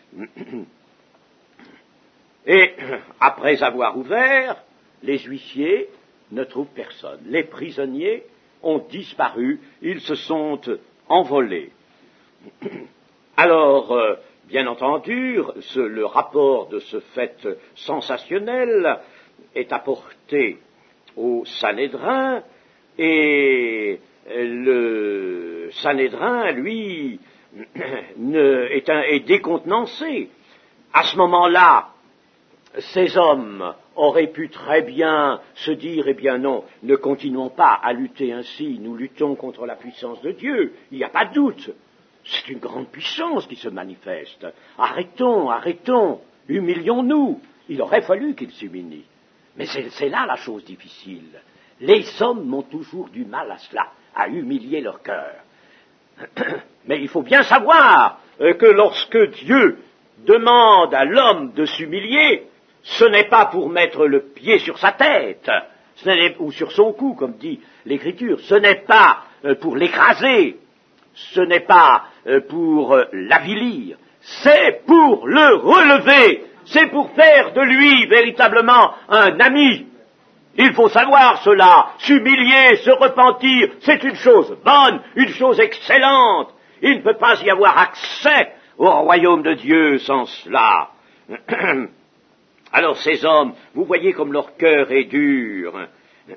Et après avoir ouvert, les huissiers ne trouvent personne. Les prisonniers ont disparu, ils se sont envolés. Alors, euh, bien entendu, ce, le rapport de ce fait sensationnel est apporté au Sanhédrin, et le Sanhédrin, lui, ne, est, un, est décontenancé. À ce moment-là, ces hommes auraient pu très bien se dire, eh bien non, ne continuons pas à lutter ainsi, nous luttons contre la puissance de Dieu, il n'y a pas de doute, c'est une grande puissance qui se manifeste, arrêtons, arrêtons, humilions-nous, il aurait fallu qu'ils s'humilient. Mais c'est, c'est là la chose difficile, les hommes ont toujours du mal à cela, à humilier leur cœur. Mais il faut bien savoir que lorsque Dieu demande à l'homme de s'humilier, ce n'est pas pour mettre le pied sur sa tête, ce n'est, ou sur son cou, comme dit l'Écriture, ce n'est pas pour l'écraser, ce n'est pas pour l'avilir, c'est pour le relever, c'est pour faire de lui véritablement un ami. Il faut savoir cela, s'humilier, se repentir, c'est une chose bonne, une chose excellente. Il ne peut pas y avoir accès au royaume de Dieu sans cela. Alors ces hommes, vous voyez comme leur cœur est dur.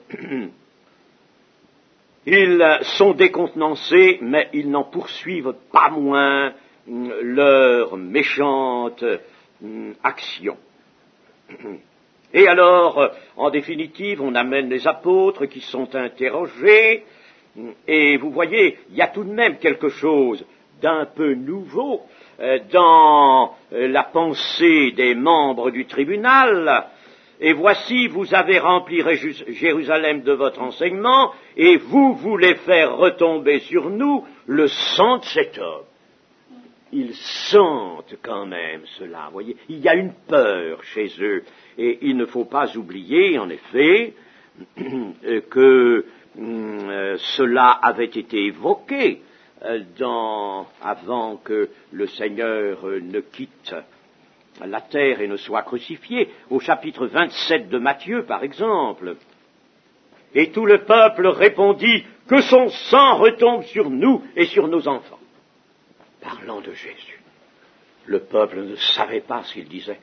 Ils sont décontenancés, mais ils n'en poursuivent pas moins leur méchante action. Et alors, en définitive, on amène les apôtres qui sont interrogés, et vous voyez, il y a tout de même quelque chose d'un peu nouveau dans la pensée des membres du tribunal. Et voici, vous avez rempli Jérusalem de votre enseignement, et vous voulez faire retomber sur nous le sang de cet homme. Ils sentent quand même cela, vous voyez, il y a une peur chez eux, et il ne faut pas oublier, en effet, que euh, cela avait été évoqué euh, dans, avant que le Seigneur euh, ne quitte la terre et ne soit crucifié, au chapitre vingt-sept de Matthieu, par exemple. Et tout le peuple répondit, que son sang retombe sur nous et sur nos enfants. Parlant de Jésus, le peuple ne savait pas ce qu'il disait.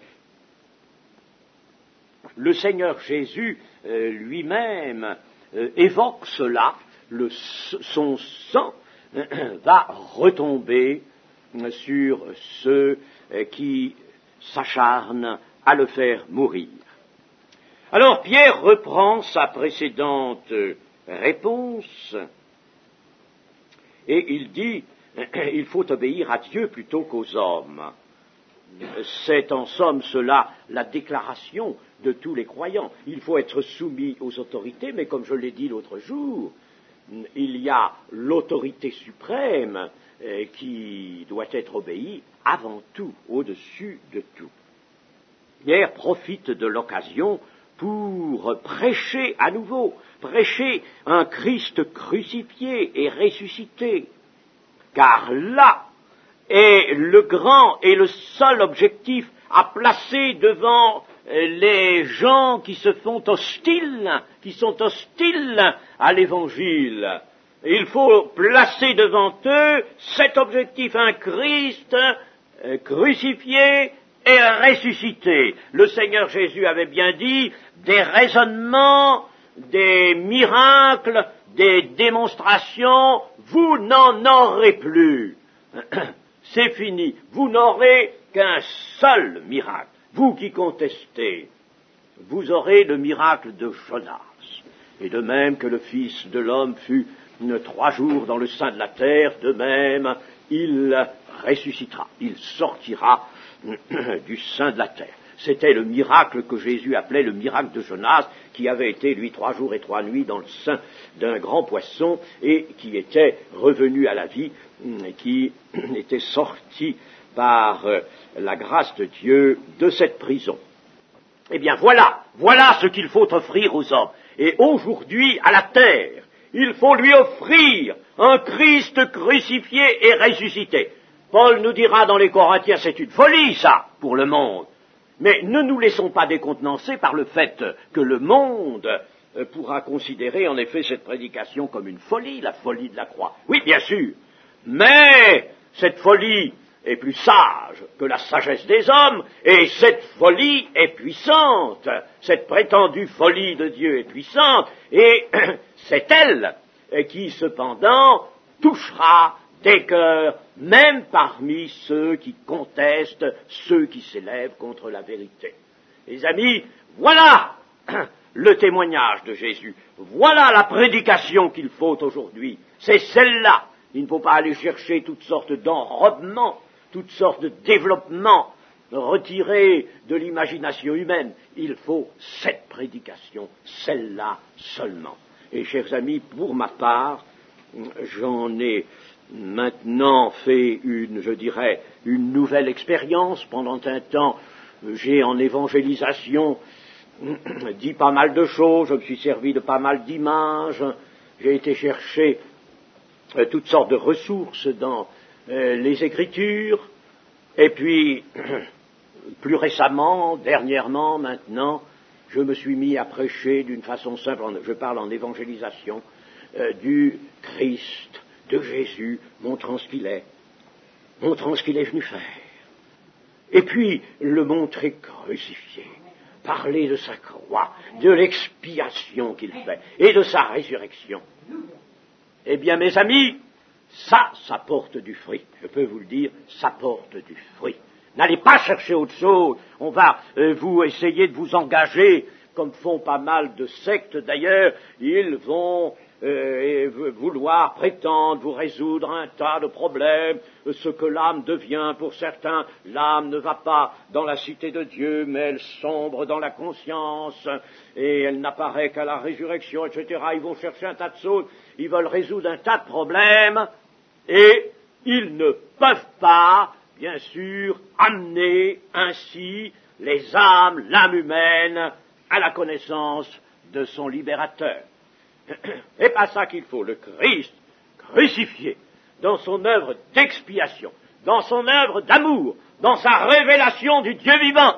Le Seigneur Jésus euh, lui-même euh, évoque cela, le, son sang euh, va retomber euh, sur ceux euh, qui s'acharnent à le faire mourir. Alors Pierre reprend sa précédente réponse et il dit il faut obéir à Dieu plutôt qu'aux hommes. C'est en somme cela la déclaration de tous les croyants. Il faut être soumis aux autorités, mais comme je l'ai dit l'autre jour, il y a l'autorité suprême eh, qui doit être obéie avant tout, au-dessus de tout. Pierre profite de l'occasion pour prêcher à nouveau, prêcher un Christ crucifié et ressuscité. Car là est le grand et le seul objectif à placer devant les gens qui se font hostiles, qui sont hostiles à l'Évangile. Il faut placer devant eux cet objectif, un Christ crucifié et ressuscité. Le Seigneur Jésus avait bien dit, des raisonnements, des miracles, des démonstrations, vous n'en aurez plus. C'est fini. Vous n'aurez qu'un seul miracle. Vous qui contestez, vous aurez le miracle de Jonas. Et de même que le Fils de l'homme fut trois jours dans le sein de la terre, de même il ressuscitera. Il sortira du sein de la terre. C'était le miracle que Jésus appelait le miracle de Jonas, qui avait été, lui, trois jours et trois nuits dans le sein d'un grand poisson et qui était revenu à la vie, qui était sorti par la grâce de Dieu de cette prison. Eh bien, voilà, voilà ce qu'il faut offrir aux hommes. Et aujourd'hui, à la terre, il faut lui offrir un Christ crucifié et ressuscité. Paul nous dira dans les Corinthiens, c'est une folie, ça, pour le monde. Mais ne nous laissons pas décontenancer par le fait que le monde pourra considérer en effet cette prédication comme une folie, la folie de la croix. Oui, bien sûr, mais cette folie est plus sage que la sagesse des hommes, et cette folie est puissante, cette prétendue folie de Dieu est puissante, et c'est elle qui cependant touchera des cœurs, même parmi ceux qui contestent, ceux qui s'élèvent contre la vérité. Les amis, voilà le témoignage de Jésus, voilà la prédication qu'il faut aujourd'hui, c'est celle-là. Il ne faut pas aller chercher toutes sortes d'enrobements, toutes sortes de développements retirés de l'imagination humaine. Il faut cette prédication, celle-là seulement. Et chers amis, pour ma part, j'en ai maintenant fait une, je dirais, une nouvelle expérience. Pendant un temps, j'ai en évangélisation dit pas mal de choses, je me suis servi de pas mal d'images, j'ai été chercher euh, toutes sortes de ressources dans euh, les Écritures, et puis, plus récemment, dernièrement, maintenant, je me suis mis à prêcher d'une façon simple, je parle en évangélisation, euh, du Christ, de Jésus, montrant ce qu'il est, montrant ce qu'il est venu faire. Et puis, le montrer crucifié, parler de sa croix, de l'expiation qu'il fait, et de sa résurrection. Eh bien, mes amis, ça, ça porte du fruit. Je peux vous le dire, ça porte du fruit. N'allez pas chercher autre chose. On va euh, vous essayer de vous engager, comme font pas mal de sectes d'ailleurs. Ils vont euh, vouloir prétendre vous résoudre un tas de problèmes, ce que l'âme devient pour certains. L'âme ne va pas dans la cité de Dieu, mais elle sombre dans la conscience, et elle n'apparaît qu'à la résurrection, et cetera. Ils vont chercher un tas de choses, ils veulent résoudre un tas de problèmes, et ils ne peuvent pas, bien sûr, amener ainsi les âmes, l'âme humaine, à la connaissance de son libérateur. C'est pas ça qu'il faut. Le Christ crucifié, dans son œuvre d'expiation, dans son œuvre d'amour, dans sa révélation du Dieu vivant,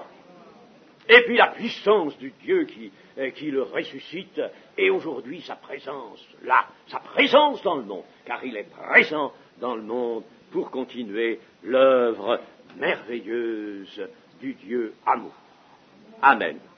et puis la puissance du Dieu qui, euh, qui le ressuscite, et aujourd'hui sa présence là, sa présence dans le monde, car il est présent dans le monde pour continuer l'œuvre merveilleuse du Dieu amour. Amen.